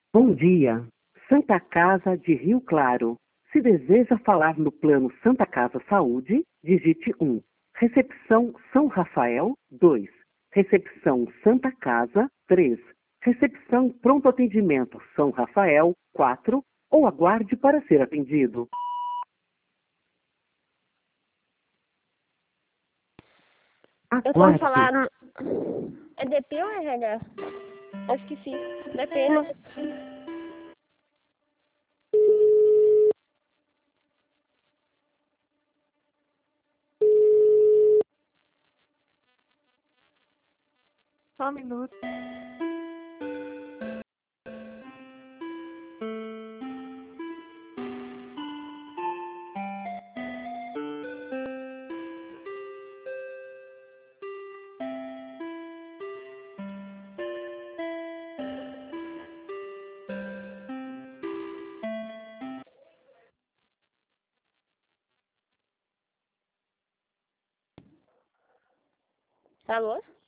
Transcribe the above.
Bom dia, Santa Casa de Rio Claro. Se deseja falar no plano Santa Casa Saúde, digite 1. Recepção São Rafael, 2. Recepção Santa Casa, 3. Recepção Pronto Atendimento São Rafael, 4. Ou aguarde para ser atendido. Eu tô Aguarde. falando. É DP ou é RH? Eu esqueci. DP, né? Só um minuto. Alô?